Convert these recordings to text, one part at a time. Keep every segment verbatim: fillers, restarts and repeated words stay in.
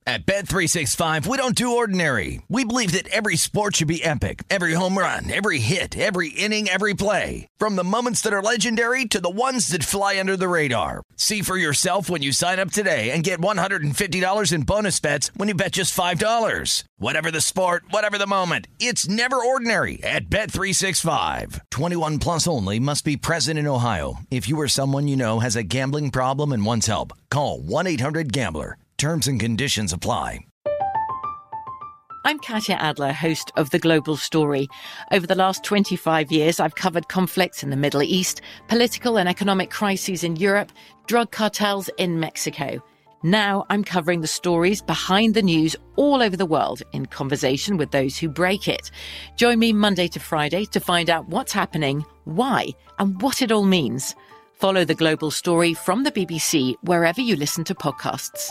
At Bet three sixty-five, we don't do ordinary. We believe that every sport should be epic. Every home run, every hit, every inning, every play. From the moments that are legendary to the ones that fly under the radar. See for yourself when you sign up today and get one hundred fifty dollars in bonus bets when you bet just five dollars. Whatever the sport, whatever the moment, it's never ordinary at Bet three sixty-five. twenty-one plus only. Must be present in Ohio. If you or someone you know has a gambling problem and wants help, call one eight hundred gambler. Terms and conditions apply. I'm Katya Adler, host of The Global Story. Over the last twenty-five years, I've covered conflicts in the Middle East, political and economic crises in Europe, drug cartels in Mexico. Now I'm covering the stories behind the news all over the world in conversation with those who break it. Join me Monday to Friday to find out what's happening, why, and what it all means. Follow The Global Story from the B B C wherever you listen to podcasts.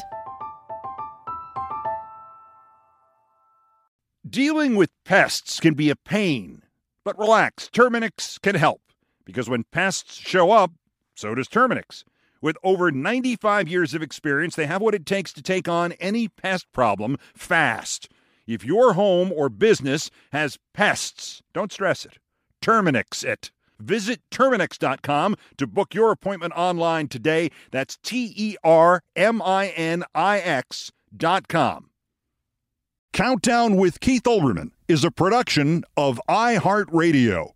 Dealing with pests can be a pain, but relax, Terminix can help. Because when pests show up, so does Terminix. With over ninety-five years of experience, they have what it takes to take on any pest problem fast. If your home or business has pests, don't stress it. Terminix it. Visit Terminix dot com to book your appointment online today. That's T E R M I N I X dot com. Countdown with Keith Olbermann is a production of iHeartRadio.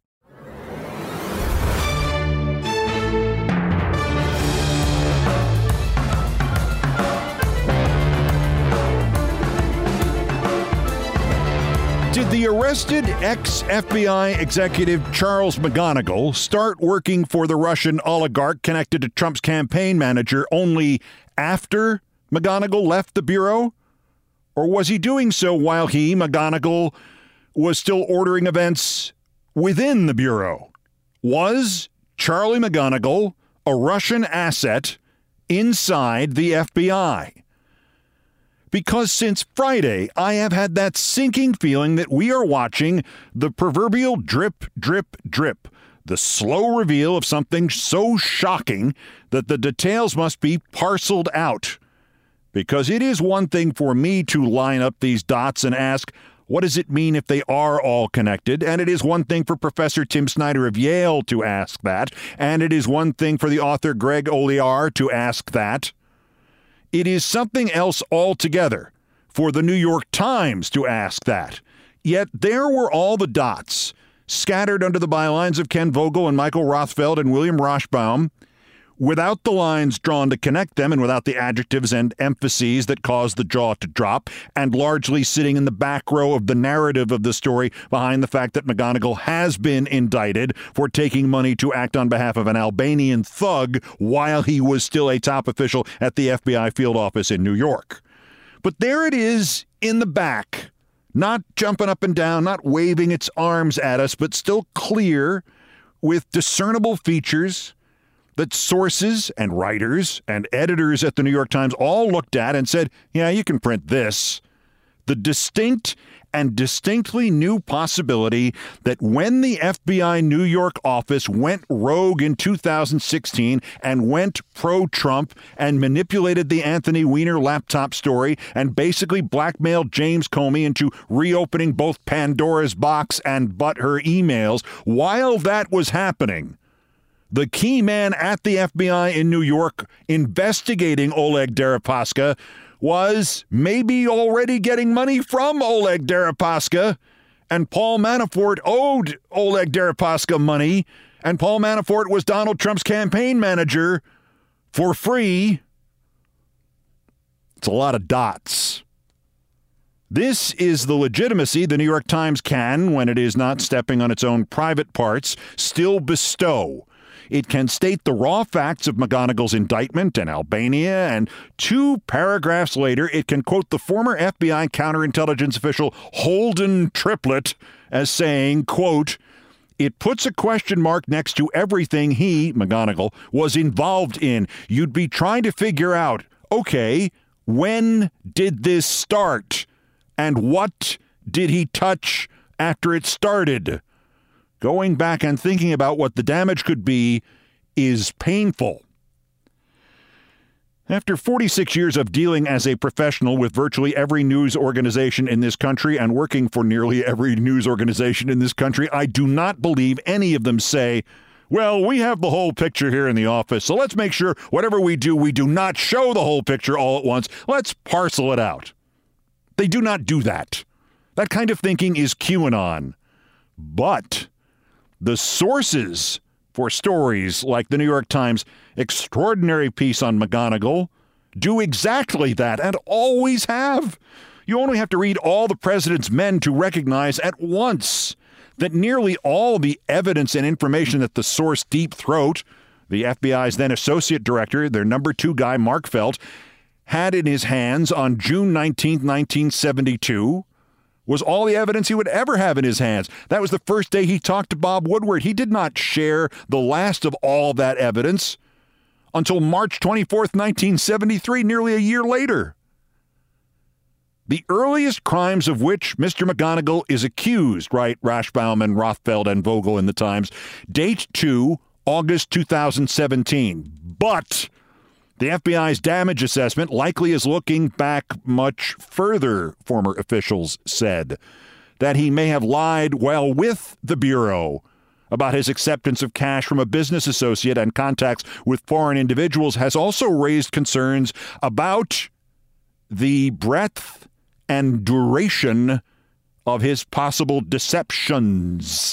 Did the arrested ex-F B I executive Charles McGonigal start working for the Russian oligarch connected to Trump's campaign manager only after McGonigal left the bureau? Or was he doing so while he, McGonigal, was still ordering events within the bureau? Was Charlie McGonigal a Russian asset inside the F B I? Because since Friday, I have had that sinking feeling that we are watching the proverbial drip, drip, drip, the slow reveal of something so shocking that the details must be parceled out. Because it is one thing for me to line up these dots and ask, what does it mean if they are all connected? And it is one thing for Professor Tim Snyder of Yale to ask that. And it is one thing for the author Greg Olear to ask that. It is something else altogether for the New York Times to ask that. Yet there were all the dots scattered under the bylines of Ken Vogel and Michael Rothfeld and William Roshbaum, without the lines drawn to connect them and without the adjectives and emphases that caused the jaw to drop, and largely sitting in the back row of the narrative of the story behind the fact that McGonigal has been indicted for taking money to act on behalf of an Albanian thug while he was still a top official at the F B I field office in New York. But there it is in the back, not jumping up and down, not waving its arms at us, but still clear with discernible features that sources and writers and editors at the New York Times all looked at and said, yeah, you can print this. The distinct and distinctly new possibility that when the F B I New York office went rogue in two thousand sixteen and went pro-Trump and manipulated the Anthony Weiner laptop story and basically blackmailed James Comey into reopening both Pandora's box and but her emails, while that was happening, the key man at the F B I in New York investigating Oleg Deripaska was maybe already getting money from Oleg Deripaska, and Paul Manafort owed Oleg Deripaska money, and Paul Manafort was Donald Trump's campaign manager for free. It's a lot of dots. This is the legitimacy the New York Times can, when it is not stepping on its own private parts, still bestow. It can state the raw facts of McGonigal's indictment in Albania, and two paragraphs later, it can quote the former F B I counterintelligence official Holden Triplett as saying, quote, "It puts a question mark next to everything he, McGonigal, was involved in. You'd be trying to figure out, okay, when did this start? And what did he touch after it started?" Going back and thinking about what the damage could be is painful. After forty-six years of dealing as a professional with virtually every news organization in this country and working for nearly every news organization in this country, I do not believe any of them say, well, we have the whole picture here in the office, so let's make sure whatever we do, we do not show the whole picture all at once. Let's parcel it out. They do not do that. That kind of thinking is QAnon. But the sources for stories like the New York Times' extraordinary piece on McGonigal do exactly that and always have. You only have to read All the President's Men to recognize at once that nearly all the evidence and information that the source Deep Throat, the F B I's then associate director, their number two guy, Mark Felt, had in his hands on June nineteenth, nineteen seventy-two, was all the evidence he would ever have in his hands. That was the first day he talked to Bob Woodward. He did not share the last of all that evidence until March twenty-fourth, nineteen seventy-three, nearly a year later. The earliest crimes of which Mister McGonigal is accused, write Rashbaum and Rothfeld and Vogel in the Times, date to August two thousand seventeen. But the F B I's damage assessment likely is looking back much further, former officials said, that he may have lied while with the Bureau about his acceptance of cash from a business associate and contacts with foreign individuals has also raised concerns about the breadth and duration of his possible deceptions.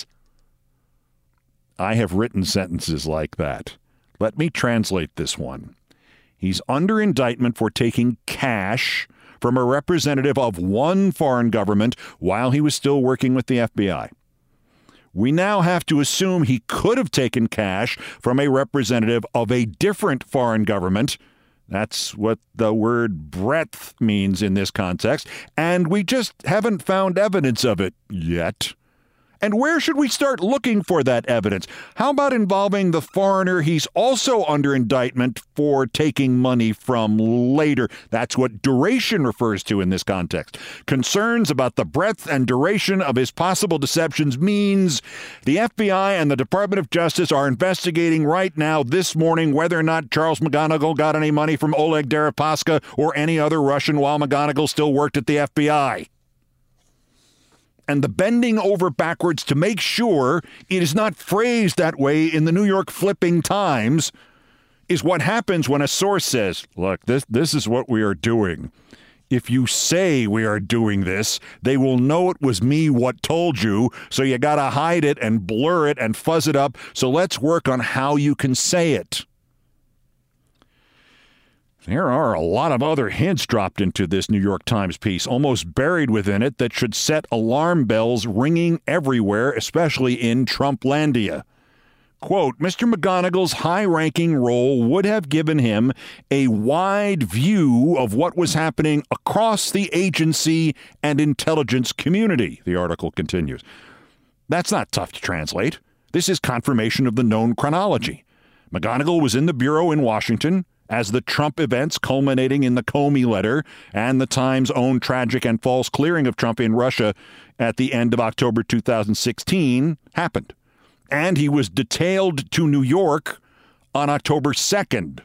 I have written sentences like that. Let me translate this one. He's under indictment for taking cash from a representative of one foreign government while he was still working with the F B I. We now have to assume he could have taken cash from a representative of a different foreign government. That's what the word breadth means in this context, and we just haven't found evidence of it yet. And where should we start looking for that evidence? How about involving the foreigner he's also under indictment for taking money from later? That's what duration refers to in this context. Concerns about the breadth and duration of his possible deceptions means the F B I and the Department of Justice are investigating right now this morning whether or not Charles McGonigal got any money from Oleg Deripaska or any other Russian while McGonigal still worked at the F B I. And the bending over backwards to make sure it is not phrased that way in the New York Flipping Times is what happens when a source says, look, this, this is what we are doing. If you say we are doing this, they will know it was me what told you, so you got to hide it and blur it and fuzz it up, so let's work on how you can say it. There are a lot of other hints dropped into this New York Times piece, almost buried within it, that should set alarm bells ringing everywhere, especially in Trumplandia. Quote, Mister McGonigal's high-ranking role would have given him a wide view of what was happening across the agency and intelligence community, the article continues. That's not tough to translate. This is confirmation of the known chronology. McGonigal was in the Bureau in Washington as the Trump events culminating in the Comey letter and the Times' own tragic and false clearing of Trump in Russia at the end of October two thousand sixteen happened. And he was detailed to New York on October second.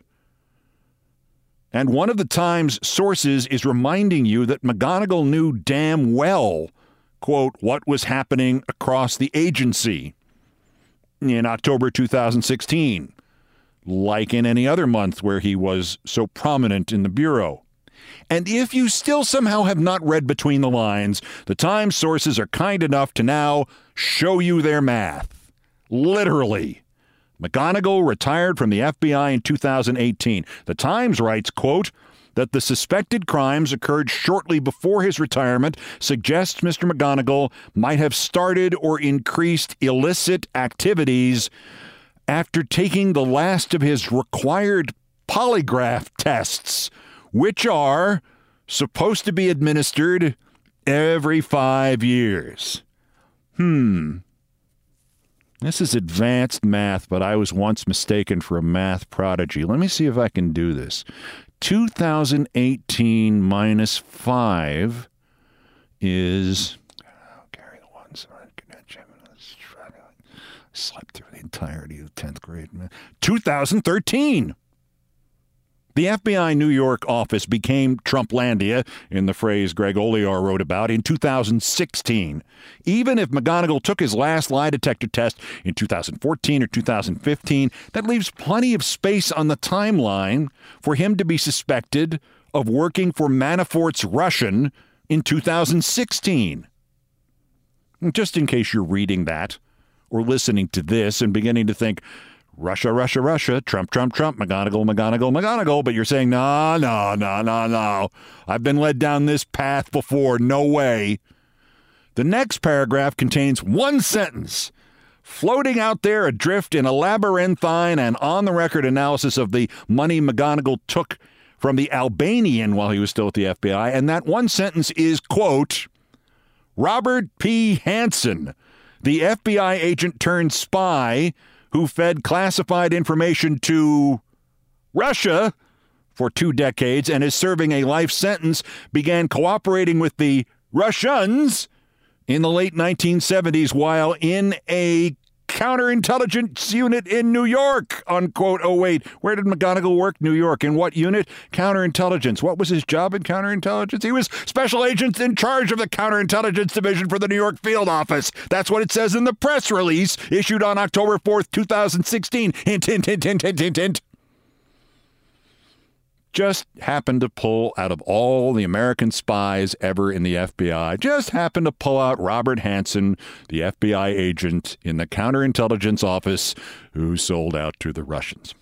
And one of the Times' sources is reminding you that McGonigal knew damn well, quote, what was happening across the agency in October two thousand sixteen. Like in any other month where he was so prominent in the Bureau. And if you still somehow have not read between the lines, the Times sources are kind enough to now show you their math. Literally. McGonigal retired from the F B I in two thousand eighteen. The Times writes, quote, that the suspected crimes occurred shortly before his retirement suggests Mister McGonigal might have started or increased illicit activities after taking the last of his required polygraph tests, which are supposed to be administered every five years. Hmm. This is advanced math, but I was once mistaken for a math prodigy. Let me see if I can do this. two thousand eighteen minus five is... Oh, carry the ones. Slept through the entirety of tenth grade. two thousand thirteen. The F B I New York office became Trumplandia, in the phrase Greg Olear wrote about, in two thousand sixteen. Even if McGonigal took his last lie detector test in two thousand fourteen or two thousand fifteen, that leaves plenty of space on the timeline for him to be suspected of working for Manafort's Russian in two thousand sixteen. Just in case you're reading that or listening to this and beginning to think, Russia, Russia, Russia, Trump, Trump, Trump, McGonigal, McGonigal, McGonigal, but you're saying, no, no, no, no, no. I've been led down this path before. No way. The next paragraph contains one sentence, floating out there adrift in a labyrinthine and on-the-record analysis of the money McGonigal took from the Albanian while he was still at the F B I, and that one sentence is, quote, Robert P. Hansen, the F B I agent turned spy who fed classified information to Russia for two decades and is serving a life sentence, began cooperating with the Russians in the late nineteen seventies while in a counterintelligence unit in New York, unquote. Oh, wait, where did McGonigal work? New York. In what unit? Counterintelligence. What was his job in counterintelligence? He was special agent in charge of the counterintelligence division for the New York field office. That's what it says in the press release issued on October fourth, two thousand sixteen. Hint, hint, hint, hint, hint, hint, hint. Just happened to pull out of all the American spies ever in the F B I, just happened to pull out Robert Hansen, the F B I agent in the counterintelligence office who sold out to the Russians.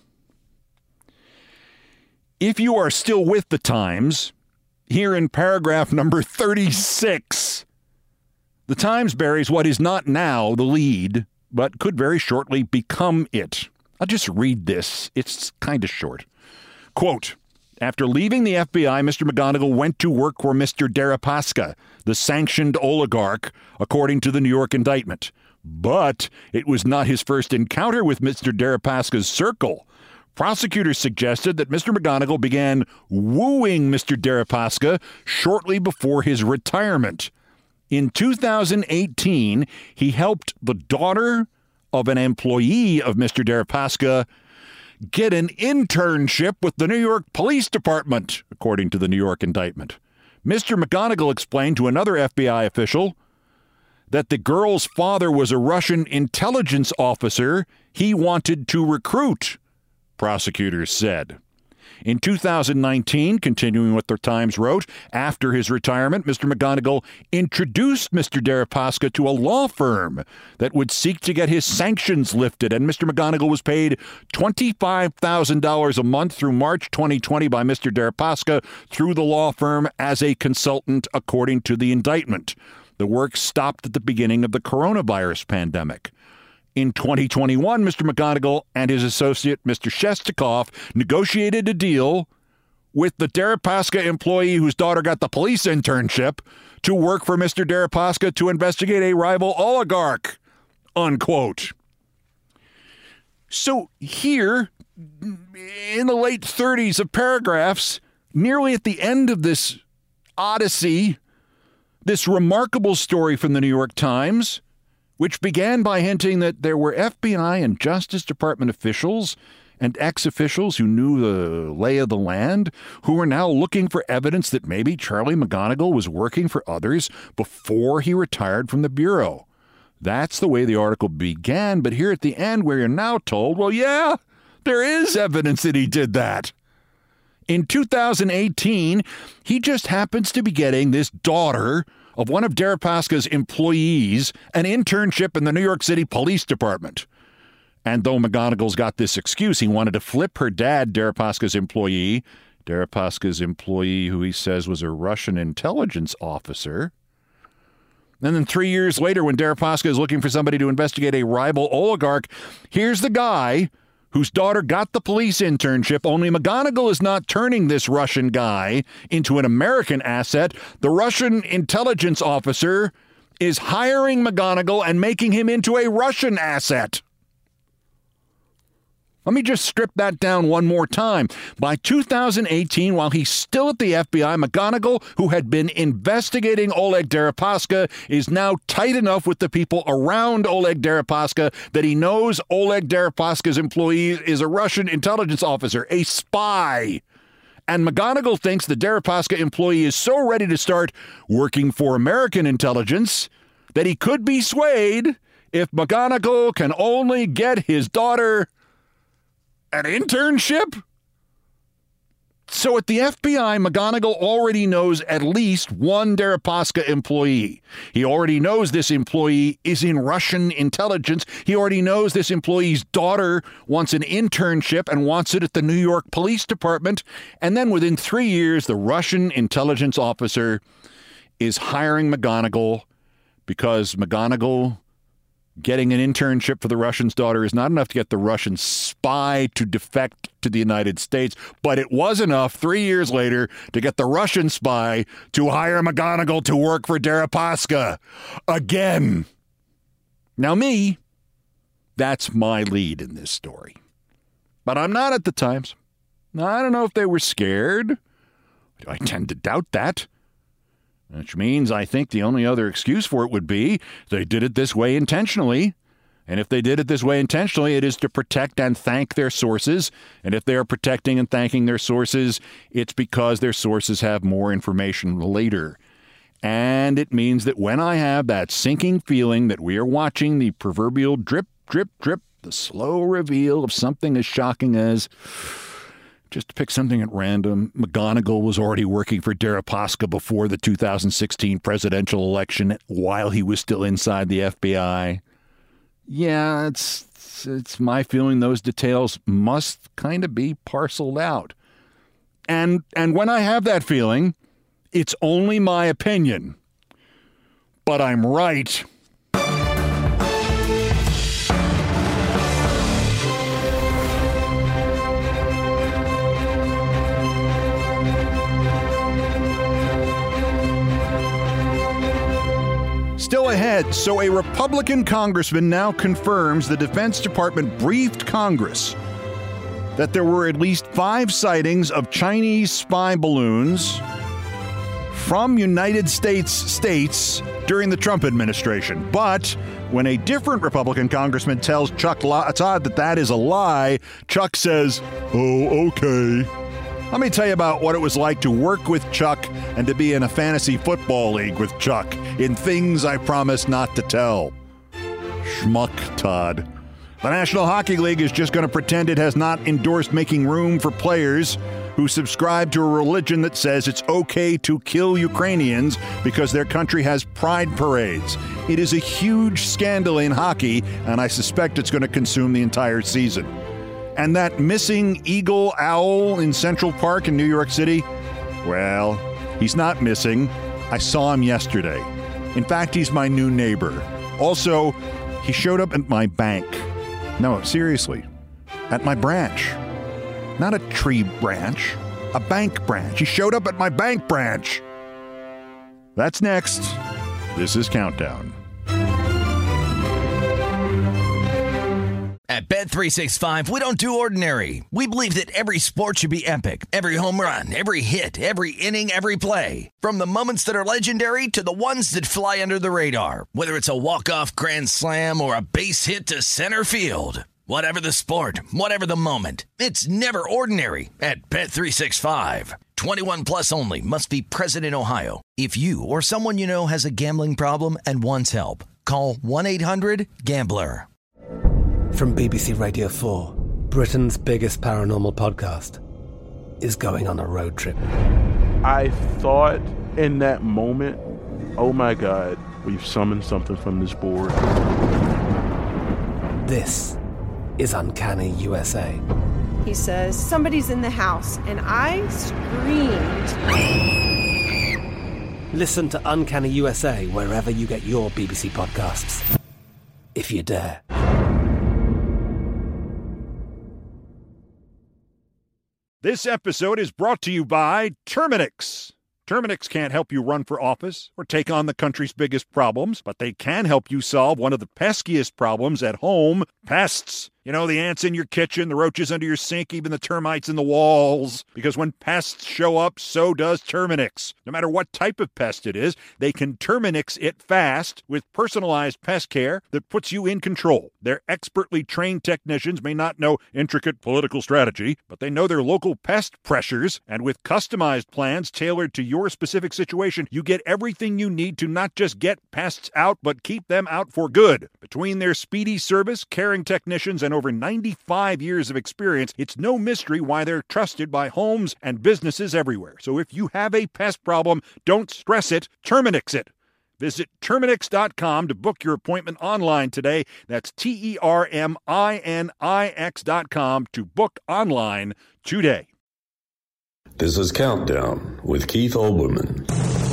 If you are still with the Times, here in paragraph number thirty-six, the Times buries what is not now the lead, but could very shortly become it. I'll just read this. It's kind of short. Quote, after leaving the F B I, Mister McGonigal went to work for Mister Deripaska, the sanctioned oligarch, according to the New York indictment. But it was not his first encounter with Mister Deripaska's circle. Prosecutors suggested that Mister McGonigal began wooing Mister Deripaska shortly before his retirement. In two thousand eighteen, he helped the daughter of an employee of Mister Deripaska get an internship with the New York Police Department, according to the New York indictment. Mister McGonigal explained to another F B I official that the girl's father was a Russian intelligence officer he wanted to recruit, prosecutors said. In two thousand nineteen, continuing what the Times wrote, after his retirement, Mister McGonigal introduced Mister Deripaska to a law firm that would seek to get his sanctions lifted, and Mister McGonigal was paid twenty-five thousand dollars a month through March twenty twenty by Mister Deripaska through the law firm as a consultant, according to the indictment. The work stopped at the beginning of the coronavirus pandemic. In twenty twenty-one, Mister McGonigal and his associate, Mister Shestakov, negotiated a deal with the Deripaska employee whose daughter got the police internship to work for Mister Deripaska to investigate a rival oligarch, unquote. So here, in the late thirties of paragraphs, nearly at the end of this odyssey, this remarkable story from the New York Times, which began by hinting that there were F B I and Justice Department officials and ex-officials who knew the lay of the land, who were now looking for evidence that maybe Charlie McGonigal was working for others before he retired from the Bureau. That's the way the article began, but here at the end where you're now told, well, yeah, there is evidence that he did that. In two thousand eighteen, he just happens to be getting this daughter of one of Deripaska's employees an internship in the New York City Police Department. And though McGonigal's got this excuse, he wanted to flip her dad, Deripaska's employee, Deripaska's employee who he says was a Russian intelligence officer. And then three years later, when Deripaska is looking for somebody to investigate a rival oligarch, here's the guy whose daughter got the police internship, only McGonigal is not turning this Russian guy into an American asset. The Russian intelligence officer is hiring McGonigal and making him into a Russian asset. Let me just strip that down one more time. By two thousand eighteen, while he's still at the F B I, McGonigal, who had been investigating Oleg Deripaska, is now tight enough with the people around Oleg Deripaska that he knows Oleg Deripaska's employee is a Russian intelligence officer, a spy. And McGonigal thinks the Deripaska employee is so ready to start working for American intelligence that he could be swayed if McGonigal can only get his daughter an internship. So at the F B I, McGonigal already knows at least one Deripaska employee. He already knows this employee is in Russian intelligence. He already knows this employee's daughter wants an internship and wants it at the New York Police Department. And then within three years, the Russian intelligence officer is hiring McGonigal because McGonigal getting an internship for the Russian's daughter is not enough to get the Russian spy to defect to the United States, but it was enough three years later to get the Russian spy to hire McGonigal to work for Deripaska again. Now me, that's my lead in this story. But I'm not at the Times. I don't know if they were scared. I tend to doubt that. Which means I think the only other excuse for it would be they did it this way intentionally. And if they did it this way intentionally, it is to protect and thank their sources. And if they are protecting and thanking their sources, it's because their sources have more information later. And it means that when I have that sinking feeling that we are watching the proverbial drip, drip, drip, the slow reveal of something as shocking as... Just to pick something at random, McGonigal was already working for Deripaska before the two thousand sixteen presidential election while he was still inside the F B I. Yeah, it's it's my feeling those details must kind of be parceled out. And and when I have that feeling, it's only my opinion. But I'm right. Still ahead, so a Republican congressman now confirms the Defense Department briefed Congress that there were at least five sightings of Chinese spy balloons from United States states during the Trump administration. But when a different Republican congressman tells Chuck Todd that that is a lie, Chuck says, "Oh, okay." Let me tell you about what it was like to work with Chuck and to be in a fantasy football league with Chuck in Things I Promise Not to Tell. Schmuck, Todd. The National Hockey League is just going to pretend it has not endorsed making room for players who subscribe to a religion that says it's okay to kill Ukrainians because their country has pride parades. It is a huge scandal in hockey, and I suspect it's going to consume the entire season. And that missing eagle owl in Central Park in New York City, well, he's not missing. I saw him yesterday. In fact, he's my new neighbor. Also, he showed up at my bank. No, seriously, at my branch. Not a tree branch, a bank branch. He showed up at my bank branch. That's next. This is Countdown. At Bet three sixty-five, we don't do ordinary. We believe that every sport should be epic. Every home run, every hit, every inning, every play. From the moments that are legendary to the ones that fly under the radar. Whether it's a walk-off grand slam or a base hit to center field. Whatever the sport, whatever the moment. It's never ordinary at Bet three sixty-five. twenty-one plus only. Must be present in Ohio. If you or someone you know has a gambling problem and wants help, call one eight hundred gambler. From B B C Radio four, Britain's biggest paranormal podcast is going on a road trip. I thought in that moment, oh my God, we've summoned something from this board. This is Uncanny U S A. He says, somebody's in the house, and I screamed. Listen to Uncanny U S A wherever you get your B B C podcasts, if you dare. This episode is brought to you by Terminix. Terminix can't help you run for office or take on the country's biggest problems, but they can help you solve one of the peskiest problems at home, pests. You know, the ants in your kitchen, the roaches under your sink, even the termites in the walls. Because when pests show up, so does Terminix. No matter what type of pest it is, they can Terminix it fast with personalized pest care that puts you in control. Their expertly trained technicians may not know intricate political strategy, but they know their local pest pressures, and with customized plans tailored to your specific situation, you get everything you need to not just get pests out, but keep them out for good. Between their speedy service, caring technicians, and over ninety-five years of experience, it's no mystery why they're trusted by homes and businesses everywhere. So if you have a pest problem, don't stress it, Terminix it. Visit Terminix dot com to book your appointment online today. That's T E R M I N I X dot com to book online today. This is Countdown with Keith Olbermann.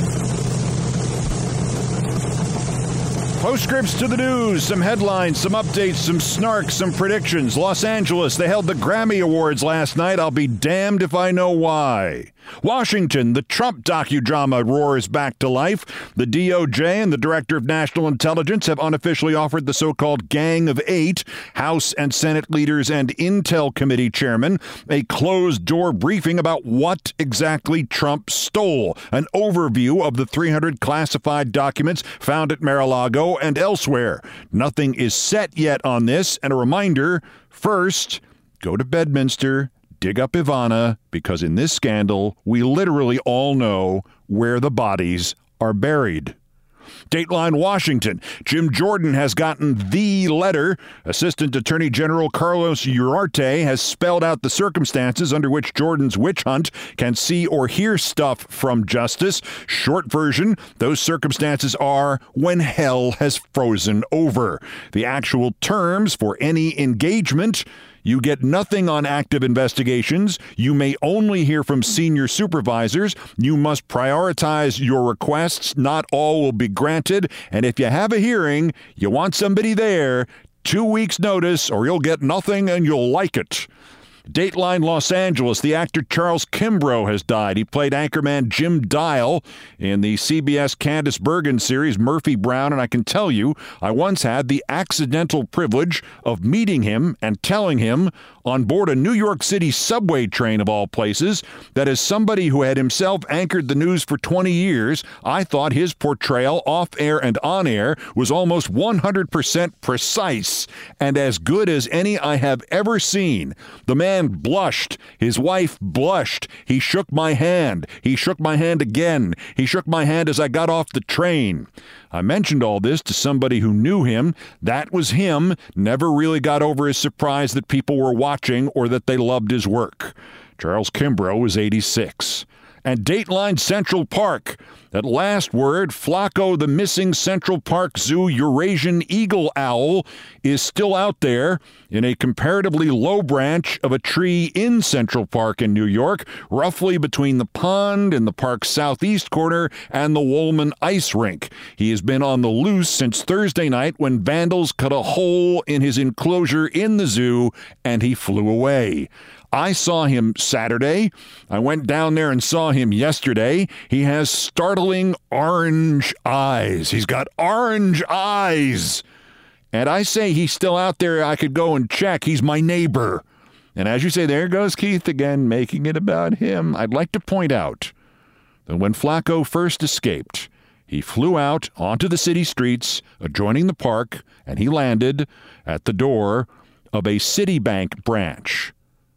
Postscripts to the news, some headlines, some updates, some snark, some predictions. Los Angeles, they held the Grammy Awards last night. I'll be damned if I know why. Washington, the Trump docudrama roars back to life. The D O J and the Director of National Intelligence have unofficially offered the so-called Gang of Eight, House and Senate leaders and Intel Committee chairmen, a closed-door briefing about what exactly Trump stole, an overview of the three hundred classified documents found at Mar-a-Lago and elsewhere. Nothing is set yet on this, and a reminder, first, go to Bedminster, dig up Ivana, because in this scandal, we literally all know where the bodies are buried. Dateline Washington. Jim Jordan has gotten the letter. Assistant Attorney General Carlos Uriarte has spelled out the circumstances under which Jordan's witch hunt can see or hear stuff from justice. Short version, those circumstances are when hell has frozen over. The actual terms for any engagement: you get nothing on active investigations. You may only hear from senior supervisors. You must prioritize your requests. Not all will be granted. And if you have a hearing, you want somebody there, two weeks notice, or you'll get nothing and you'll like it. Dateline Los Angeles, the actor Charles Kimbrough has died. He played anchorman Jim Dial in the C B S Candice Bergen series Murphy Brown, and I can tell you, I once had the accidental privilege of meeting him and telling him on board a New York City subway train of all places that as somebody who had himself anchored the news for twenty years, I thought his portrayal off-air and on-air was almost one hundred percent precise and as good as any I have ever seen. The man blushed. His wife blushed. He shook my hand. He shook my hand again. He shook my hand as I got off the train. I mentioned all this to somebody who knew him. That was him. Never really got over his surprise that people were watching or that they loved his work. Charles Kimbrough was eighty-six. And Dateline Central Park. At last word, Flacco, the missing Central Park Zoo Eurasian eagle owl, is still out there in a comparatively low branch of a tree in Central Park in New York, roughly between the pond in the park's southeast corner and the Woolman ice rink. He has been on the loose since Thursday night when vandals cut a hole in his enclosure in the zoo and he flew away. I saw him Saturday. I went down there and saw him yesterday. He has startling orange eyes. He's got orange eyes. And I say he's still out there. I could go and check. He's my neighbor. And as you say, there goes Keith again, making it about him. I'd like to point out that when Flacco first escaped, he flew out onto the city streets adjoining the park, and he landed at the door of a Citibank branch.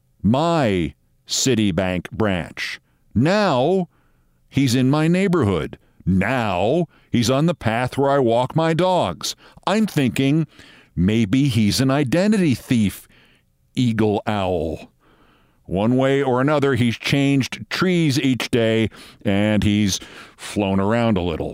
My Citibank branch. Now, he's in my neighborhood. Now, he's on the path where I walk my dogs. I'm thinking maybe he's an identity thief, eagle owl. One way or another, he's changed trees each day, and he's flown around a little.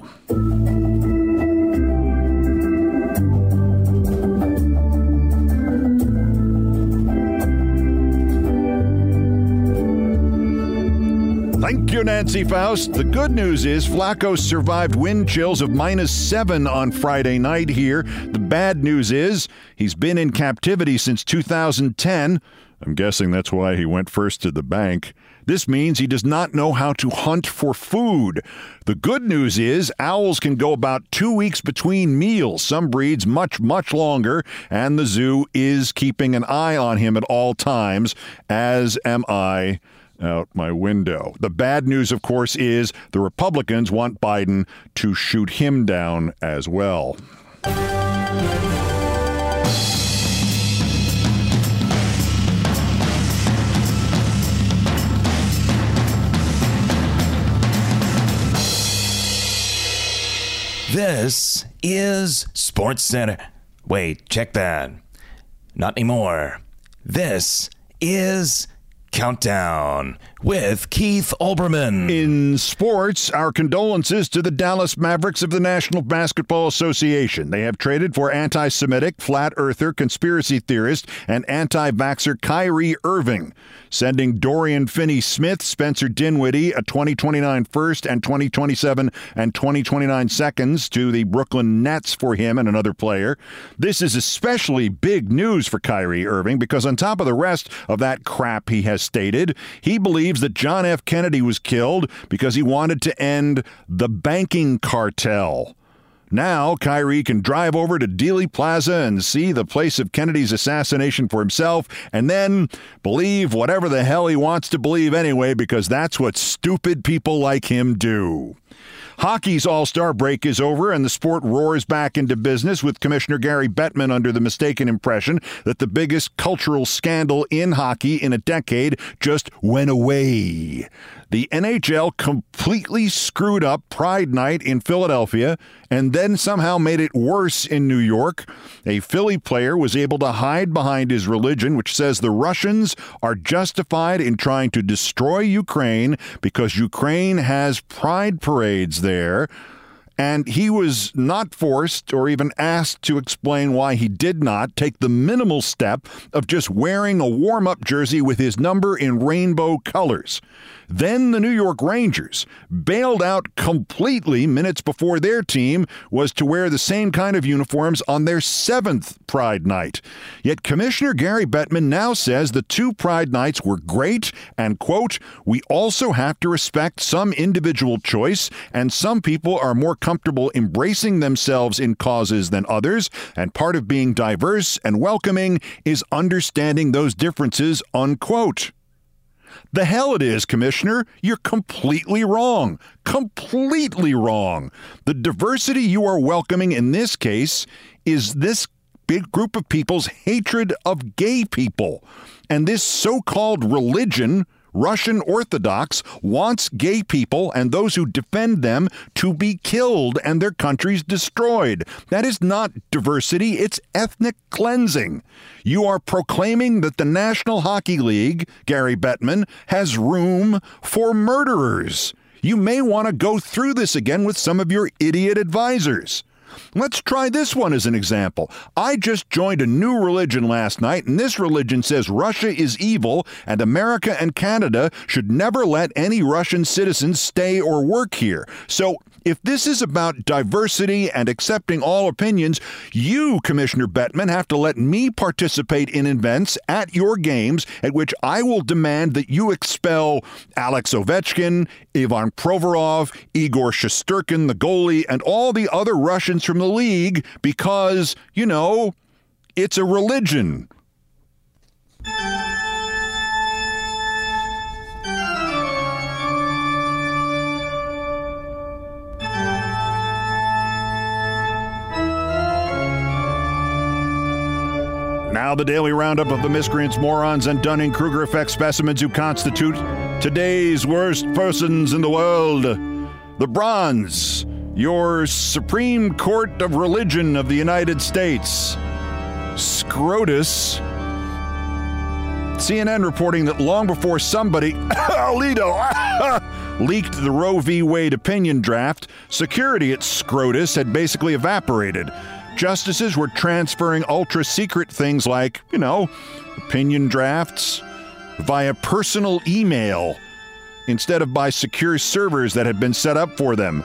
Thank you, Nancy Faust. The good news is Flacco survived wind chills of minus seven on Friday night here. The bad news is he's been in captivity since two thousand ten. I'm guessing that's why he went first to the bank. This means he does not know how to hunt for food. The good news is owls can go about two weeks between meals, some breeds much, much longer, and the zoo is keeping an eye on him at all times, as am I out my window. The bad news, of course, is the Republicans want Biden to shoot him down as well. This is Sports Center. Wait, check that. Not anymore. This is Countdown with Keith Olbermann. In sports, our condolences to the Dallas Mavericks of the National Basketball Association. They have traded for anti-Semitic, flat-earther, conspiracy theorist, and anti-vaxxer Kyrie Irving, sending Dorian Finney-Smith, Spencer Dinwiddie, a twenty twenty-nine first and twenty twenty-seven and twenty twenty-nine seconds to the Brooklyn Nets for him and another player. This is especially big news for Kyrie Irving because on top of the rest of that crap he has stated, he believes that John F. Kennedy was killed because he wanted to end the banking cartel. Now, Kyrie can drive over to Dealey Plaza and see the place of Kennedy's assassination for himself and then believe whatever the hell he wants to believe anyway, because that's what stupid people like him do. Hockey's All-Star break is over and the sport roars back into business with Commissioner Gary Bettman under the mistaken impression that the biggest cultural scandal in hockey in a decade just went away. The N H L completely screwed up Pride Night in Philadelphia and then somehow made it worse in New York. A Philly player was able to hide behind his religion, which says the Russians are justified in trying to destroy Ukraine because Ukraine has pride parades there. And he was not forced or even asked to explain why he did not take the minimal step of just wearing a warm-up jersey with his number in rainbow colors. Then the New York Rangers bailed out completely minutes before their team was to wear the same kind of uniforms on their seventh Pride Night. Yet Commissioner Gary Bettman now says the two Pride Nights were great and, quote, we also have to respect some individual choice and some people are more comfortable embracing themselves in causes than others, and part of being diverse and welcoming is understanding those differences, unquote. The hell it is, Commissioner. You're completely wrong. Completely wrong. The diversity you are welcoming in this case is this big group of people's hatred of gay people. And this so-called religion, Russian Orthodox, wants gay people and those who defend them to be killed and their countries destroyed. That is not diversity, it's ethnic cleansing. You are proclaiming that the National Hockey League, Gary Bettman, has room for murderers. You may want to go through this again with some of your idiot advisors. Let's try this one as an example. I just joined a new religion last night, and this religion says Russia is evil and America and Canada should never let any Russian citizens stay or work here. So if this is about diversity and accepting all opinions, you, Commissioner Bettman, have to let me participate in events at your games at which I will demand that you expel Alex Ovechkin, Ivan Provorov, Igor Shesterkin, the goalie, and all the other Russians from the league because, you know, it's a religion. Now the daily roundup of the miscreants, morons, and Dunning-Kruger effect specimens who constitute today's worst persons in the world. The Bronze, your Supreme Court of Religion of the United States. Scrotus. C N N reporting that long before somebody, Alito, leaked the Roe v. Wade opinion draft, security at Scrotus had basically evaporated. Justices were transferring ultra-secret things like, you know, opinion drafts via personal email instead of by secure servers that had been set up for them.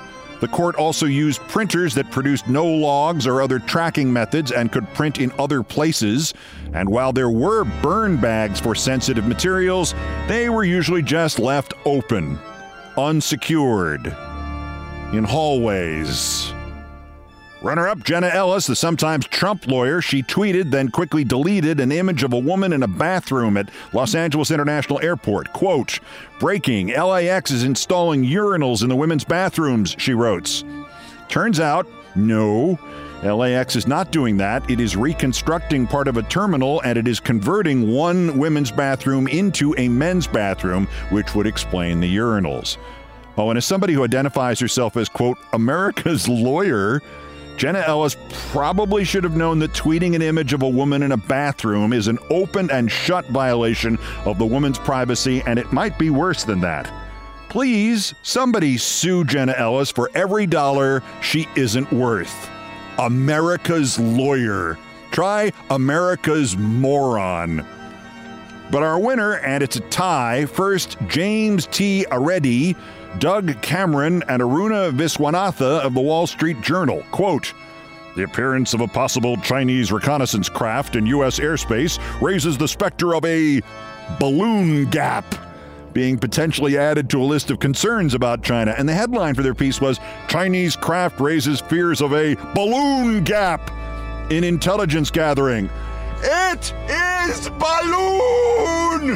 The court also used printers that produced no logs or other tracking methods and could print in other places. And while there were burn bags for sensitive materials, they were usually just left open, unsecured, in hallways. Runner-up Jenna Ellis, the sometimes Trump lawyer, she tweeted, then quickly deleted an image of a woman in a bathroom at Los Angeles International Airport. Quote, breaking, L A X is installing urinals in the women's bathrooms, she wrote. Turns out, no, L A X is not doing that. It is reconstructing part of a terminal, and it is converting one women's bathroom into a men's bathroom, which would explain the urinals. Oh, and as somebody who identifies herself as, quote, America's lawyer, Jenna Ellis probably should have known that tweeting an image of a woman in a bathroom is an open and shut violation of the woman's privacy, and it might be worse than that. Please, somebody sue Jenna Ellis for every dollar she isn't worth. America's lawyer. Try America's moron. But our winner, and it's a tie, first James T. Aredi, Doug Cameron, and Aruna Viswanathan of the Wall Street Journal. Quote, the appearance of a possible Chinese reconnaissance craft in U S airspace raises the specter of a balloon gap being potentially added to a list of concerns about China. And the headline for their piece was, Chinese craft raises fears of a balloon gap in intelligence gathering. It is balloon!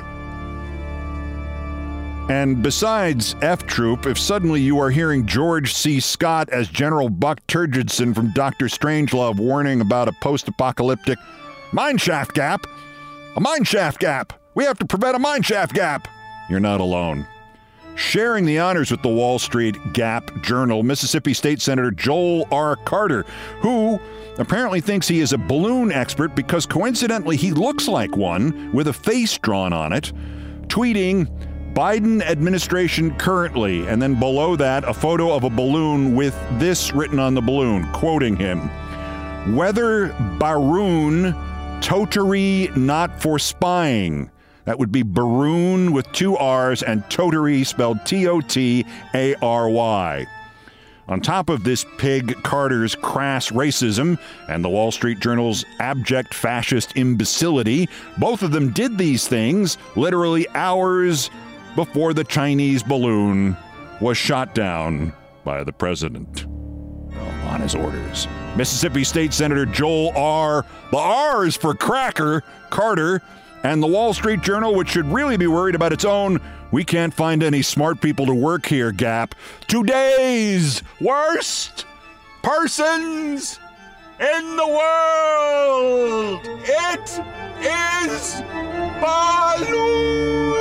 And besides F-Troop, if suddenly you are hearing George C. Scott as General Buck Turgidson from Doctor Strangelove warning about a post-apocalyptic mineshaft gap, a mineshaft gap, we have to prevent a mineshaft gap, you're not alone. Sharing the honors with the Wall Street Gap Journal, Mississippi State Senator Joel R. Carter, who apparently thinks he is a balloon expert because coincidentally he looks like one with a face drawn on it, tweeting, Biden administration currently, and then below that, a photo of a balloon with this written on the balloon, quoting him, Weather Baroon Totary not for spying. That would be Baroon with two R's and Totary spelled T O T A R Y. On top of this pig Carter's crass racism and the Wall Street Journal's abject fascist imbecility, both of them did these things literally hours before the Chinese balloon was shot down by the president. Well, on his orders. Mississippi State Senator Joel R. The R is for cracker, Carter, and the Wall Street Journal, which should really be worried about its own we can't find any smart people to work here gap. Today's worst persons in the world. It is balloon.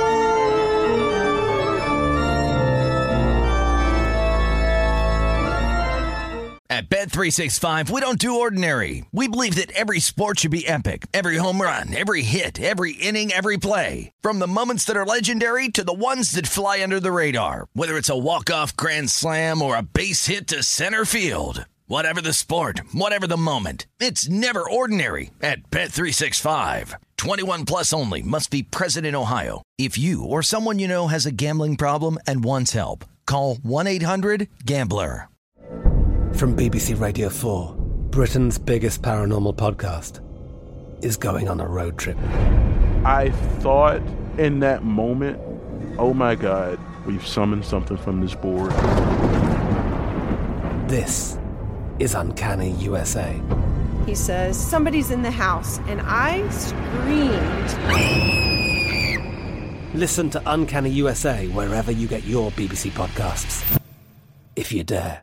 At Bet three sixty-five, we don't do ordinary. We believe that every sport should be epic. Every home run, every hit, every inning, every play. From the moments that are legendary to the ones that fly under the radar. Whether it's a walk-off grand slam or a base hit to center field. Whatever the sport, whatever the moment. It's never ordinary at Bet three sixty-five. twenty-one plus only. Must be present in Ohio. If you or someone you know has a gambling problem and wants help, call one eight hundred gambler. From B B C Radio four, Britain's biggest paranormal podcast is going on a road trip. I thought in that moment, oh my God, we've summoned something from this board. This is Uncanny U S A. He says, somebody's in the house, and I screamed. Listen to Uncanny U S A wherever you get your B B C podcasts, if you dare.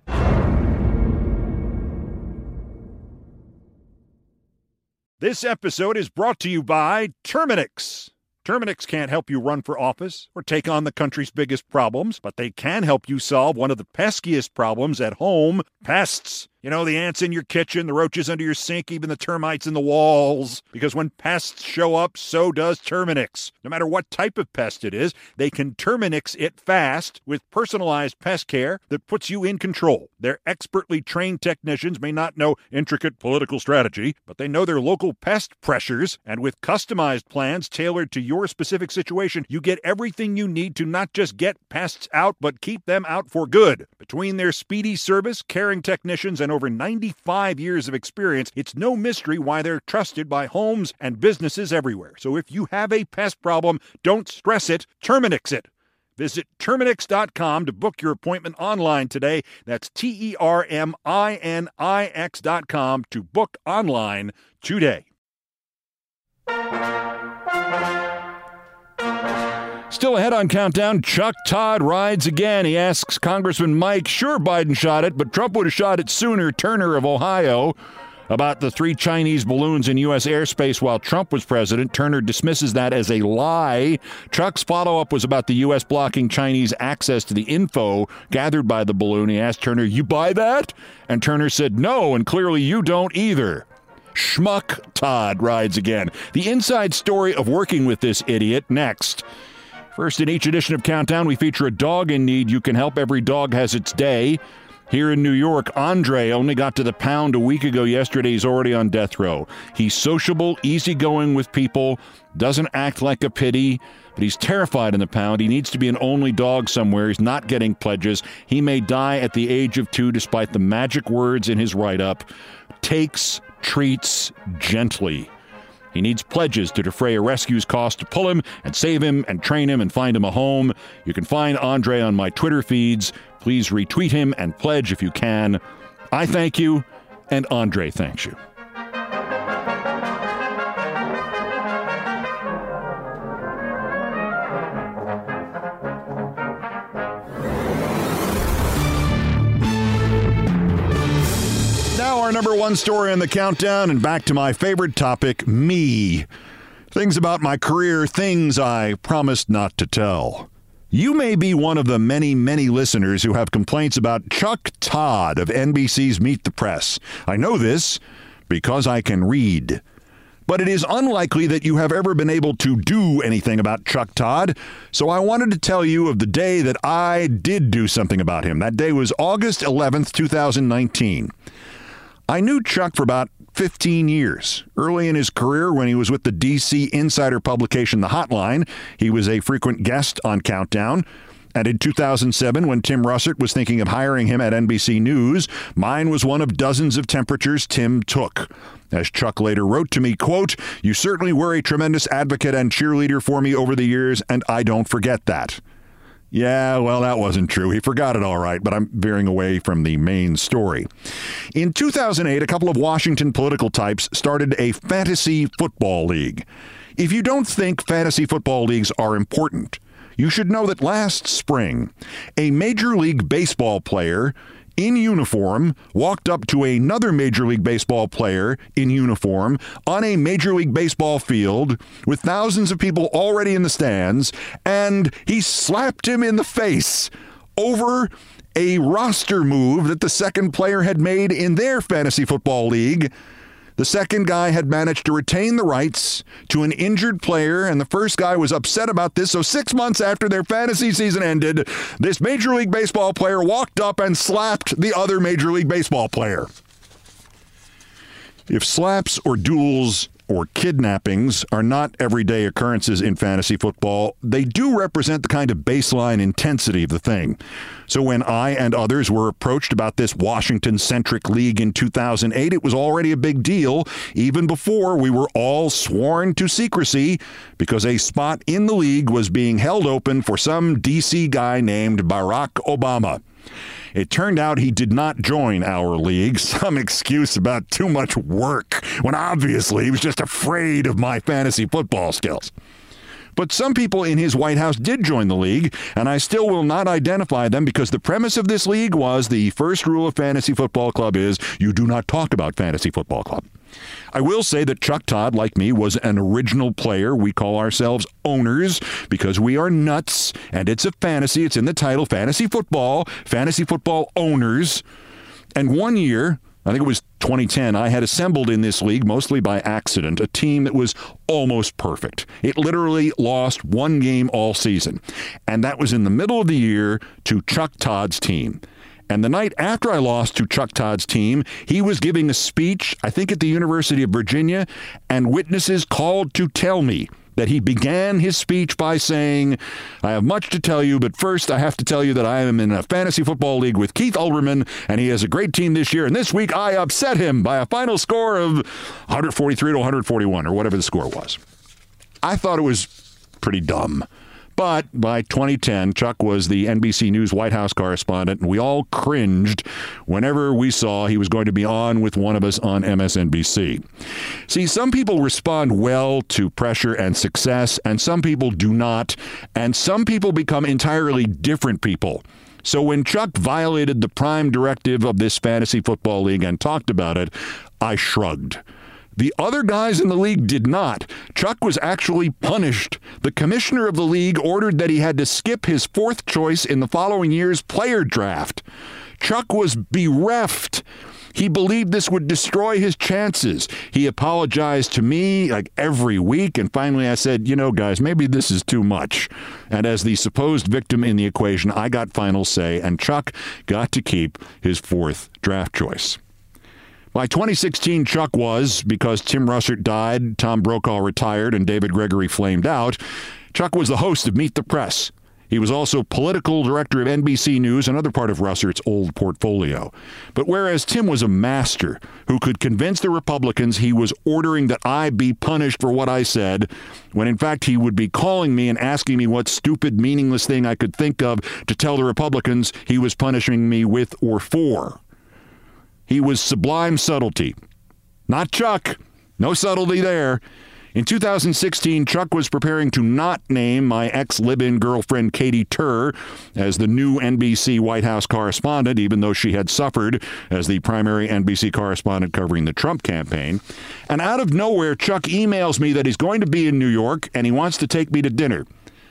This episode is brought to you by Terminix. Terminix can't help you run for office or take on the country's biggest problems, but they can help you solve one of the peskiest problems at home, pests. You know, the ants in your kitchen, the roaches under your sink, even the termites in the walls. Because when pests show up, so does Terminix. No matter what type of pest it is, they can Terminix it fast with personalized pest care that puts you in control. Their expertly trained technicians may not know intricate political strategy, but they know their local pest pressures, and with customized plans tailored to your specific situation, you get everything you need to not just get pests out, but keep them out for good. Between their speedy service, caring technicians, and over ninety-five years of experience, it's no mystery why they're trusted by homes and businesses everywhere. So if you have a pest problem, don't stress it, Terminix it. Visit Terminix dot com to book your appointment online today. That's T E R M I N I X dot com to book online today. Still ahead on Countdown, Chuck Todd rides again. He asks Congressman Mike, sure, Biden shot it, but Trump would have shot it sooner, Turner of Ohio, about the three Chinese balloons in U S airspace while Trump was president. Turner dismisses that as a lie. Chuck's follow-up was about the U S blocking Chinese access to the info gathered by the balloon. He asked Turner, you buy that? And Turner said, no, and clearly you don't either. Schmuck Todd rides again. The inside story of working with this idiot next. First, in each edition of Countdown, we feature a dog in need. You can help. Every dog has its day. Here in New York, Andre only got to the pound a week ago yesterday. He's already on death row. He's sociable, easygoing with people, doesn't act like a pity, but he's terrified in the pound. He needs to be an only dog somewhere. He's not getting pledges. He may die at the age of two, despite the magic words in his write-up. Takes treats gently. He needs pledges to defray a rescue's cost to pull him and save him and train him and find him a home. You can find Andre on my Twitter feeds. Please retweet him and pledge if you can. I thank you, and Andre thanks you. Our number one story on the Countdown, and back to my favorite topic, me. Things about my career, things I promised not to tell. You may be one of the many, many listeners who have complaints about Chuck Todd of N B C's Meet the Press. I know this because I can read. But it is unlikely that you have ever been able to do anything about Chuck Todd, so I wanted to tell you of the day that I did do something about him. That day was August eleventh, twenty nineteen. I knew Chuck for about fifteen years. Early in his career, when he was with the D C insider publication The Hotline, he was a frequent guest on Countdown. And in two thousand seven, when Tim Russert was thinking of hiring him at N B C News, mine was one of dozens of temperatures Tim took. As Chuck later wrote to me, quote, "You certainly were a tremendous advocate and cheerleader for me over the years, and I don't forget that." Yeah, well, that wasn't true. He forgot it all right, but I'm veering away from the main story. In two thousand eight, a couple of Washington political types started a fantasy football league. If you don't think fantasy football leagues are important, you should know that last spring, a Major League Baseball player in uniform walked up to another Major League Baseball player in uniform on a Major League Baseball field with thousands of people already in the stands, and he slapped him in the face over a roster move that the second player had made in their fantasy football league. The second guy had managed to retain the rights to an injured player, and the first guy was upset about this. So six months after their fantasy season ended, this Major League Baseball player walked up and slapped the other Major League Baseball player. If slaps or duels or kidnappings are not everyday occurrences in fantasy football, they do represent the kind of baseline intensity of the thing. So when I and others were approached about this Washington-centric league in two thousand eight, it was already a big deal, even before we were all sworn to secrecy, because a spot in the league was being held open for some D C guy named Barack Obama. It turned out he did not join our league, some excuse about too much work, when obviously he was just afraid of my fantasy football skills. But some people in his White House did join the league, and I still will not identify them because the premise of this league was the first rule of Fantasy Football Club is you do not talk about Fantasy Football Club. I will say that Chuck Todd, like me, was an original player. We call ourselves owners because we are nuts, and it's a fantasy. It's in the title, Fantasy Football, Fantasy Football Owners. And one year, I think it was twenty ten, I had assembled in this league, mostly by accident, a team that was almost perfect. It literally lost one game all season. And that was in the middle of the year to Chuck Todd's team. And the night after I lost to Chuck Todd's team, he was giving a speech, I think at the University of Virginia, and witnesses called to tell me that he began his speech by saying, I have much to tell you, but first I have to tell you that I am in a fantasy football league with Keith Olbermann, and he has a great team this year, and this week I upset him by a final score of one forty-three to one forty-one, or whatever the score was. I thought it was pretty dumb. But by twenty ten, Chuck was the N B C News White House correspondent, and we all cringed whenever we saw he was going to be on with one of us on M S N B C. See, some people respond well to pressure and success, and some people do not, and some people become entirely different people. So when Chuck violated the prime directive of this fantasy football league and talked about it, I shrugged. The other guys in the league did not. Chuck was actually punished. The commissioner of the league ordered that he had to skip his fourth choice in the following year's player draft. Chuck was bereft. He believed this would destroy his chances. He apologized to me like every week, and finally I said, you know, guys, maybe this is too much. And as the supposed victim in the equation, I got final say, and Chuck got to keep his fourth draft choice. By twenty sixteen, Chuck was, because Tim Russert died, Tom Brokaw retired, and David Gregory flamed out, Chuck was the host of Meet the Press. He was also political director of N B C News, another part of Russert's old portfolio. But whereas Tim was a master who could convince the Republicans he was ordering that I be punished for what I said, when in fact he would be calling me and asking me what stupid, meaningless thing I could think of to tell the Republicans he was punishing me with or for. He was sublime subtlety. Not Chuck. No subtlety there. In two thousand sixteen, Chuck was preparing to not name my ex-live-in girlfriend Katie Tur as the new N B C White House correspondent, even though she had suffered as the primary N B C correspondent covering the Trump campaign. And out of nowhere, Chuck emails me that he's going to be in New York and he wants to take me to dinner.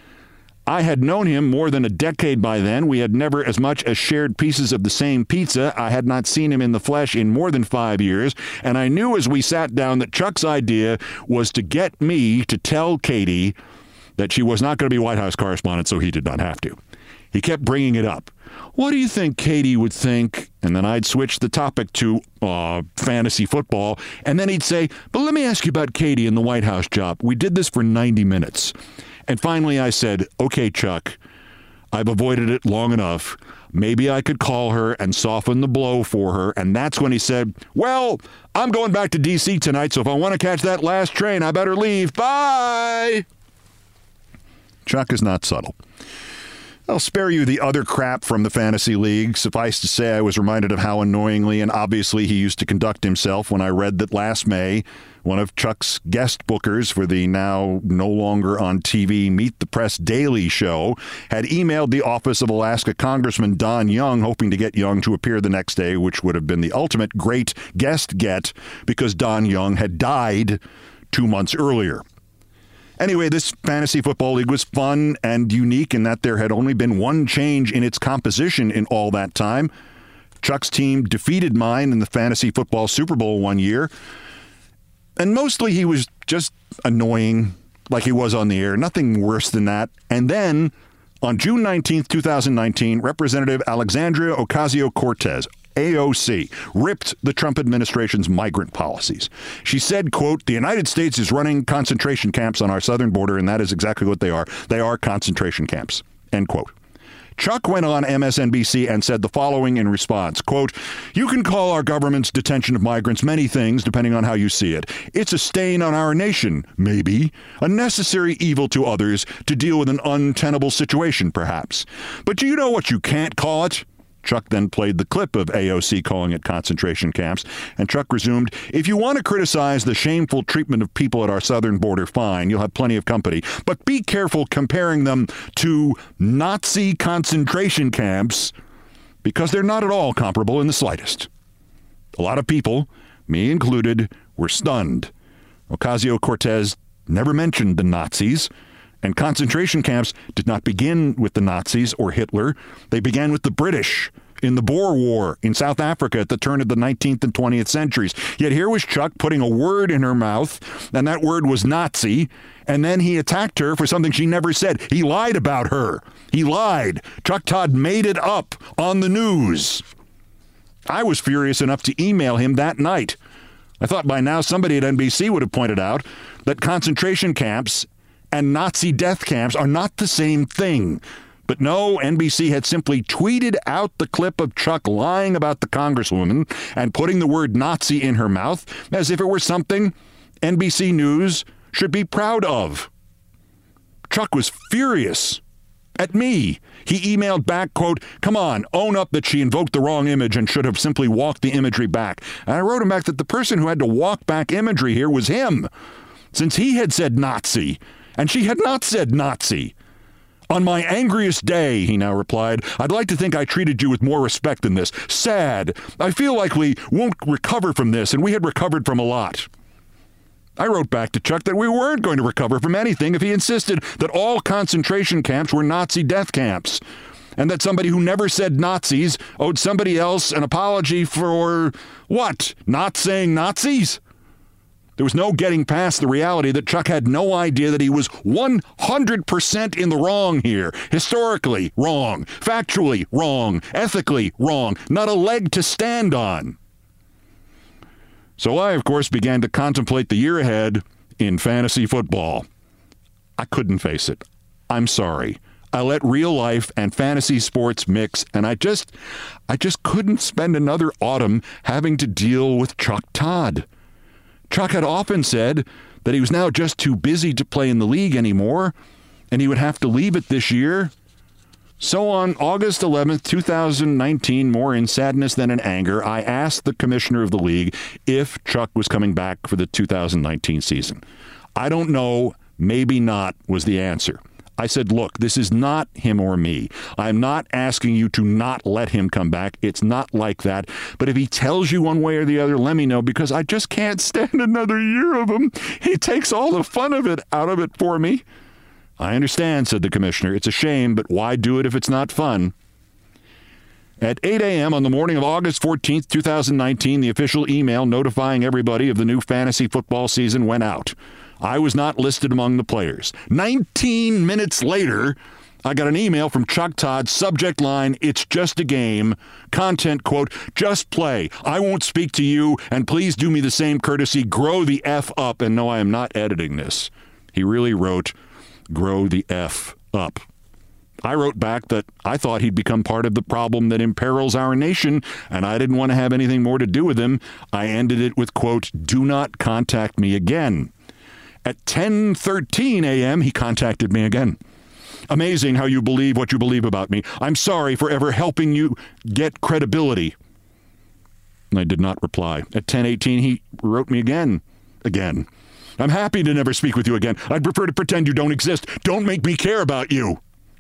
I had known him more than a decade by then. We had never as much as shared pieces of the same pizza. I had not seen him in the flesh in more than five years, and I knew as we sat down that Chuck's idea was to get me to tell Katie that she was not going to be White House correspondent, so he did not have to. He kept bringing it up. What do you think Katie would think? And then I'd switch the topic to uh, fantasy football, and then he'd say, but let me ask you about Katie and the White House job. We did this for ninety minutes. And finally I said, okay, Chuck, I've avoided it long enough. Maybe I could call her and soften the blow for her. And that's when he said, well, I'm going back to D C tonight, so if I want to catch that last train, I better leave. Bye! Chuck is not subtle. I'll spare you the other crap from the fantasy league. Suffice to say, I was reminded of how annoyingly and obviously he used to conduct himself when I read that last May, one of Chuck's guest bookers for the now no longer on T V Meet the Press Daily show had emailed the office of Alaska Congressman Don Young, hoping to get Young to appear the next day, which would have been the ultimate great guest get because Don Young had died two months earlier. Anyway, this fantasy football league was fun and unique in that there had only been one change in its composition in all that time. Chuck's team defeated mine in the fantasy football Super Bowl one year. And mostly he was just annoying, like he was on the air. Nothing worse than that. And then, on June nineteenth, twenty nineteen, Representative Alexandria Ocasio-Cortez, A O C, ripped the Trump administration's migrant policies. She said, quote, the United States is running concentration camps on our southern border, and that is exactly what they are. They are concentration camps, end quote. Chuck went on M S N B C and said the following in response, quote, you can call our government's detention of migrants many things depending on how you see it. It's a stain on our nation, maybe. A necessary evil to others to deal with an untenable situation, perhaps. But do you know what you can't call it? Chuck then played the clip of A O C calling it concentration camps, and Chuck resumed, if you want to criticize the shameful treatment of people at our southern border, fine, you'll have plenty of company. But be careful comparing them to Nazi concentration camps, because they're not at all comparable in the slightest. A lot of people, me included, were stunned. Ocasio-Cortez never mentioned the Nazis. And concentration camps did not begin with the Nazis or Hitler. They began with the British in the Boer War in South Africa at the turn of the nineteenth and twentieth centuries. Yet here was Chuck putting a word in her mouth, and that word was Nazi, and then he attacked her for something she never said. He lied about her. He lied. Chuck Todd made it up on the news. I was furious enough to email him that night. I thought by now somebody at N B C would have pointed out that concentration camps and Nazi death camps are not the same thing. But no, N B C had simply tweeted out the clip of Chuck lying about the Congresswoman and putting the word Nazi in her mouth as if it were something N B C News should be proud of. Chuck was furious at me. He emailed back, quote, "Come on, own up that she invoked the wrong image and should have simply walked the imagery back." And I wrote him back that the person who had to walk back imagery here was him, since he had said Nazi, and she had not said Nazi. "On my angriest day," he now replied, "I'd like to think I treated you with more respect than this. Sad. I feel like we won't recover from this, and we had recovered from a lot." I wrote back to Chuck that we weren't going to recover from anything if he insisted that all concentration camps were Nazi death camps, and that somebody who never said Nazis owed somebody else an apology for, what, not saying Nazis? There was no getting past the reality that Chuck had no idea that he was one hundred percent in the wrong here. Historically wrong, factually wrong, ethically wrong, not a leg to stand on. So I, of course, began to contemplate the year ahead in fantasy football. I couldn't face it. I'm sorry. I let real life and fantasy sports mix, and I just, I just couldn't spend another autumn having to deal with Chuck Todd. Chuck had often said that he was now just too busy to play in the league anymore, and he would have to leave it this year. So on August eleventh, twenty nineteen, more in sadness than in anger, I asked the commissioner of the league if Chuck was coming back for the two thousand nineteen season. I don't know, maybe not, was the answer. I said, look, this is not him or me. I'm not asking you to not let him come back. It's not like that. But if he tells you one way or the other, let me know, because I just can't stand another year of him. He takes all the fun of it out of it for me. I understand, said the commissioner. It's a shame, but why do it if it's not fun? At eight a.m. on the morning of August fourteenth, twenty nineteen, the official email notifying everybody of the new fantasy football season went out. I was not listed among the players. nineteen minutes later, I got an email from Chuck Todd, subject line, "It's just a game." Content, quote, "Just play. I won't speak to you, and please do me the same courtesy. Grow the F up." And no, I am not editing this. He really wrote, "Grow the F up." I wrote back that I thought he'd become part of the problem that imperils our nation, and I didn't want to have anything more to do with him. I ended it with, quote, "Do not contact me again." At ten thirteen a.m., he contacted me again. "Amazing how you believe what you believe about me. I'm sorry for ever helping you get credibility." I did not reply. At ten eighteen, he wrote me again. Again. "I'm happy to never speak with you again. I'd prefer to pretend you don't exist. Don't make me care about you."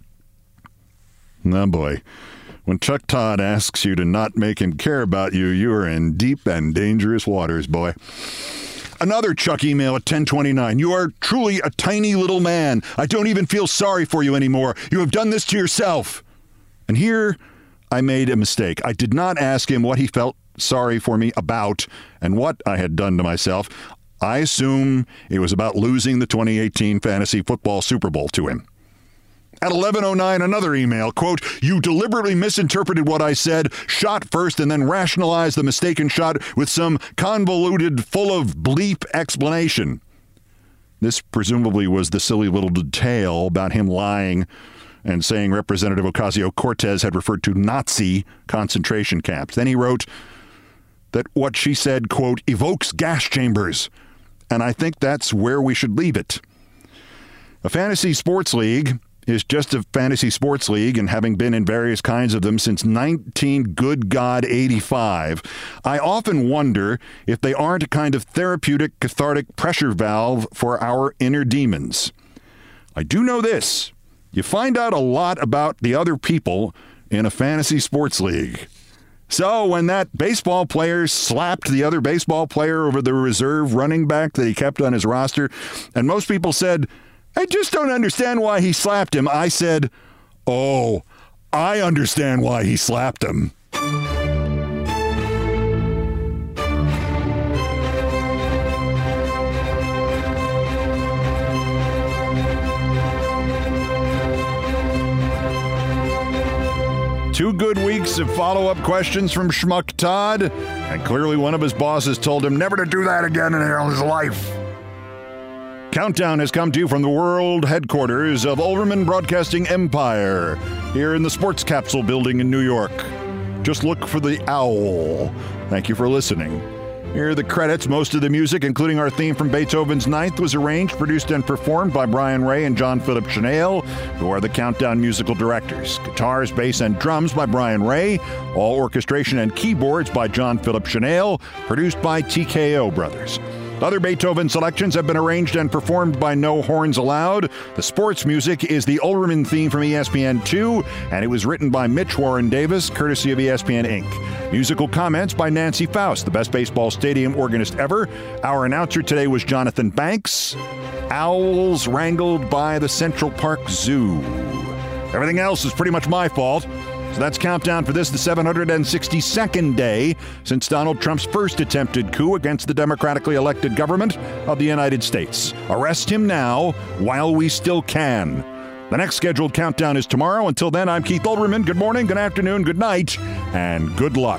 Oh boy. When Chuck Todd asks you to not make him care about you, you are in deep and dangerous waters, boy. Another Chuck email at ten twenty-nine. "You are truly a tiny little man. I don't even feel sorry for you anymore. You have done this to yourself." And here I made a mistake. I did not ask him what he felt sorry for me about and what I had done to myself. I assume it was about losing the twenty eighteen Fantasy Football Super Bowl to him. At eleven oh nine, another email, quote, "You deliberately misinterpreted what I said, shot first, and then rationalized the mistaken shot with some convoluted, full of bleep explanation." This presumably was the silly little detail about him lying and saying Representative Ocasio-Cortez had referred to Nazi concentration camps. Then he wrote that what she said, quote, "evokes gas chambers," and I think that's where we should leave it. A fantasy sports league is just a fantasy sports league, and having been in various kinds of them since nineteen good God eighty-five, I often wonder if they aren't a kind of therapeutic, cathartic pressure valve for our inner demons. I do know this. You find out a lot about the other people in a fantasy sports league. So when that baseball player slapped the other baseball player over the reserve running back that he kept on his roster, and most people said, "I just don't understand why he slapped him," I said, "Oh, I understand why he slapped him." Two good weeks of follow-up questions from Schmuck Todd, and clearly one of his bosses told him never to do that again in his life. Countdown has come to you from the world headquarters of Ulverman Broadcasting Empire, here in the Sports Capsule building in New York. Just look for the owl. Thank you for listening. Here are the credits. Most of the music, including our theme from Beethoven's Ninth, was arranged, produced, and performed by Brian Ray and John Philip Chanel, who are the Countdown musical directors. Guitars, bass, and drums by Brian Ray. All orchestration and keyboards by John Philip Chanel, produced by T K O Brothers. Other Beethoven selections have been arranged and performed by No Horns Allowed. The sports music is the Ulverman theme from E S P N two, and it was written by Mitch Warren Davis, courtesy of E S P N Incorporated. Musical comments by Nancy Faust, the best baseball stadium organist ever. Our announcer today was Jonathan Banks. Owls wrangled by the Central Park Zoo. Everything else is pretty much my fault. So that's Countdown for this, the seven hundred sixty-second day since Donald Trump's first attempted coup against the democratically elected government of the United States. Arrest him now while we still can. The next scheduled Countdown is tomorrow. Until then, I'm Keith Ulverman. Good morning, good afternoon, good night, and good luck.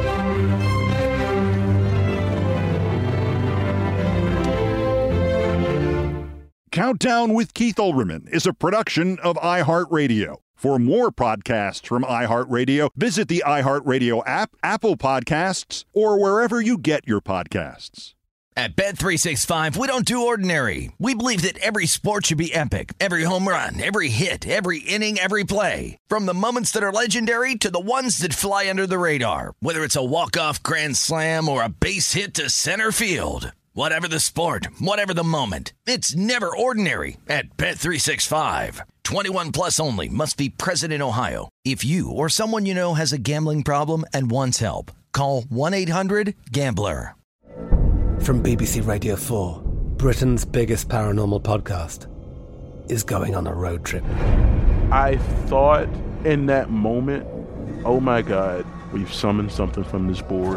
Countdown with Keith Ulverman is a production of iHeartRadio. For more podcasts from iHeartRadio, visit the iHeartRadio app, Apple Podcasts, or wherever you get your podcasts. At Bet three sixty-five, we don't do ordinary. We believe that every sport should be epic. Every home run, every hit, every inning, every play. From the moments that are legendary to the ones that fly under the radar. Whether it's a walk-off grand slam or a base hit to center field. Whatever the sport, whatever the moment, it's never ordinary at Bet three sixty-five. twenty-one plus only. Must be present in Ohio. If you or someone you know has a gambling problem and wants help, call one eight hundred gambler. From B B C Radio four, Britain's biggest paranormal podcast is going on a road trip. I thought in that moment, oh my God, we've summoned something from this board.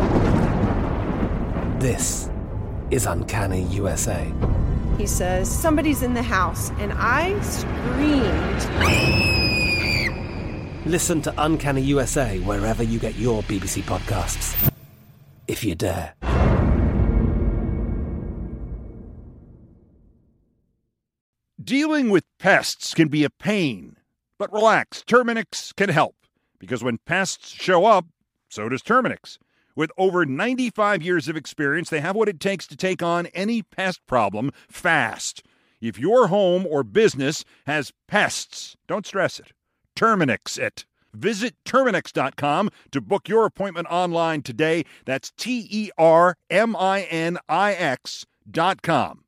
This is Uncanny U S A. He says, somebody's in the house, and I screamed. Listen to Uncanny U S A wherever you get your B B C podcasts, if you dare. Dealing with pests can be a pain, but relax, Terminix can help, because when pests show up, so does Terminix. With over ninety-five years of experience, they have what it takes to take on any pest problem fast. If your home or business has pests, don't stress it. Terminix it. Visit Terminix dot com to book your appointment online today. That's T E R M I N I X dot com.